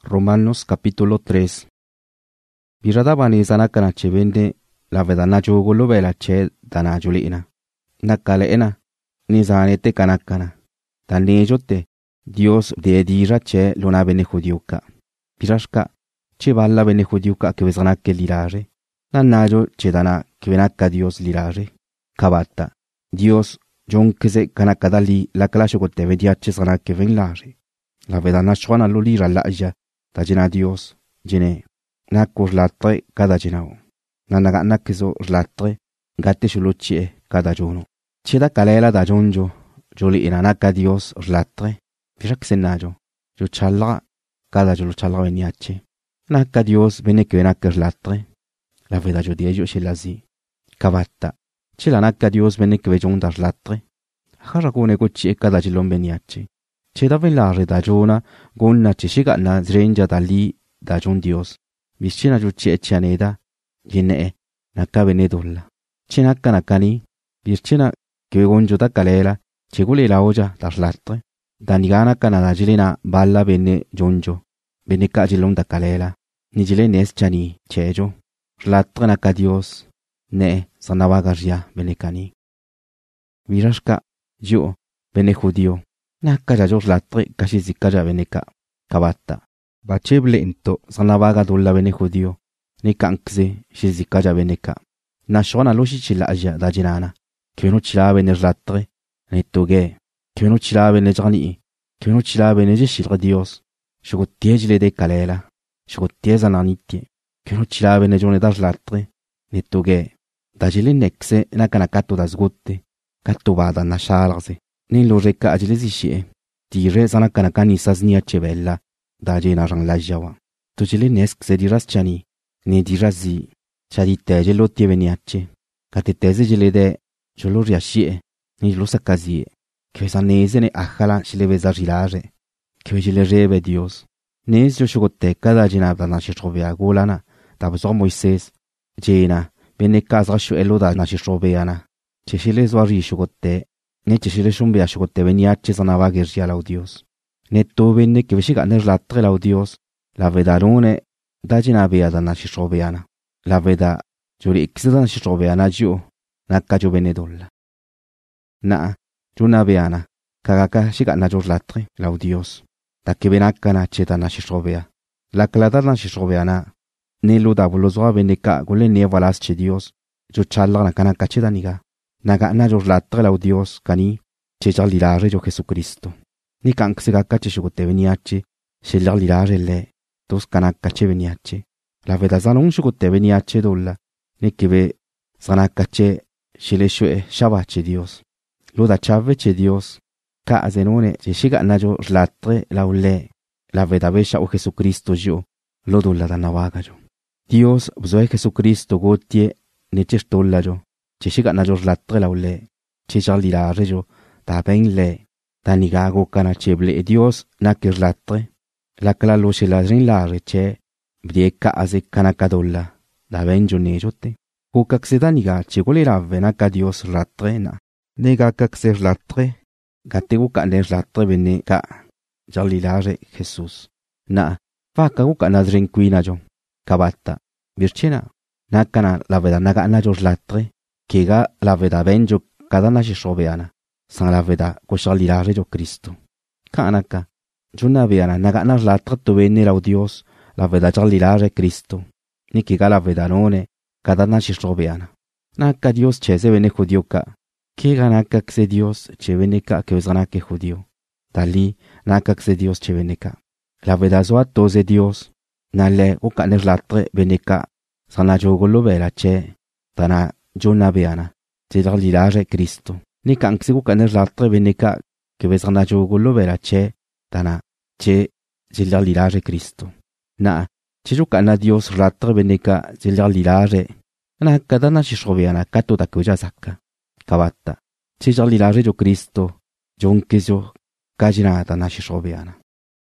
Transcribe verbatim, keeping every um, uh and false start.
Romanos capítulo tres. Birada bani zanakana chebende la vedana jogolo bela che dana julina. Nakale ena ni zanete kanakana. Tane jote Dios de dira che luna bene judiuka. Pirashka che balla bene judiuka che vezanake lirare. Nanajo che dana che venaka Dios lirare. Kabatta Dios jonkeze kanakadali la kalasho gote vediache zanake venlare. La vedana shwana lulira la aja. Tajina Dios, jene, nakur latre cada jenao. Nanaga nakizo latre, gate shuluchie cada jono. Chida kalela da jonjo, joli inanaka Dios latre. Pirak senajo, jo chala, cada jolo chala veniache. Naka Dios bene que venakers latre. La veda jo diejo shilazi. Kavatta, chila naka Dios bene que vejondar latre. Haragone gochi cada jilon veniache. Cheda velare da jona, gonna chishiga na zrenja da li da jon Dios. Vischina juchi e chianeda, jine naka venedolla. Chinaka nakani, virchina che gonjo da calela, chegule la oja da slatre. Danigana kana da jilena balla bene jonjo. Bene ka jilon da calela, ni jilenes chani, chejo. Slatre naka Dios, ne sanavagarja bene cani. Virashka, jo, bene judio. Naka jajos latre kashi zikaja veneka. Kabatta. Bacheble into sanavaga dolla bene judio. Ni kankze shizikaja veneka. Nashona loshi chila aja da jinana. Kyono chila bene latre. Ne toge. Kyono chila bene jani. Kyono chila bene jishilra Dios. Shugotiejle de kalela. Shugotieza nanitye. Kyono chila bene jone das latre. Ne toge. Dajile nekse nakanakato das gotte. Kato bada nashalarze. Ni lo reka ajilezishie. Tire zanakana kani saznia chebella. Daje na rang la jawa. Tujile nesk se diras chani. Ni dirazi. Chadi teje lo tieveniache. Kate teze jile de. Jolo riashie. Ni lo sakazie. Que saneze ne ajala shileveza rilare. Que jile rebe Dios. Nez jo shugoteca da jena da nashishrovea golana. Tabzor Moises. Jena. Bene kazra shu elo da nashishroveana. Cheshile zwari shugote. Ne cheshile shumbe a shugote veniache sanavagergia lau Dios. Ne to venne que veshiga ner latre lau Dios. La vedarone da jena vea da nashisroveana. La veda juri exida nashisroveana jo. Naka jo venedolla. Na, juna veana. Kagaka shiga na jor latre lau Dios. Da que venaka na cheta nashisrovea. La calada nashisroveana. Ne lo da volozwa veneka gole ne valas che Dios. Jo challar na kanaka cheta niga. Naga na jor latre lau Dios kani chejar lirare jo Jesucristo. Ni kanksiga kache shugote veniache, shelar lirare le, dos kanakache veniache. La veda zanon shugote veniache dolla, ni kive zanakache shile shue shabache Dios. Loda chave che Dios, ka azenone che shiga na jor latre lau le, la veda vesha o Jesucristo jo, lo dolla da navaga jo. Dios bzoe Jesucristo gotie ne chestolla jo. Che shiga na jor latre lau le, che jar lirare jo, da ben le, da nigago kana cheble e Dios na kir latre, la kala lo she la rin lare che, brieka aze kana kadolla, da ben jo ne jote. Ko kakse da niga che gole rave na ka Dios latre na, nega kakse latre, gate go ka ne latre bene ka, jar lirare Jesus. Na, fa ka go ka na rin kuina jo, kabatta, virchena, na kana la veda naga na jor latre, Kega la veda benjo cada nashishoveana, san la veda koshalirare jo Cristo. Kanaka, juna veana naganas la tratto venne lau Dios, la veda jalirare Cristo. Ni kega la veda none, cada nashishoveana. Naka Dios chese vene judioka. Kega naka kse Dios che veneka que uzanake judio. Dali naka kse Dios che veneka. La veda zoa toze Dios. Nale ukaner latre veneka. Sana jogolo vela che. Tana Jona beana, chejar lirare Cristo. Ni kanksigu kaner latre veneka, que vesana jogolo vera che, tana, che, chejar lirare Cristo. Na, cheju kana Dios latre veneka, chejar lirare. Na kadana shishoveana kato da kuja saka. Kabatta, chejar lirare jo Cristo, jonkejo, kajina tana shishoveana.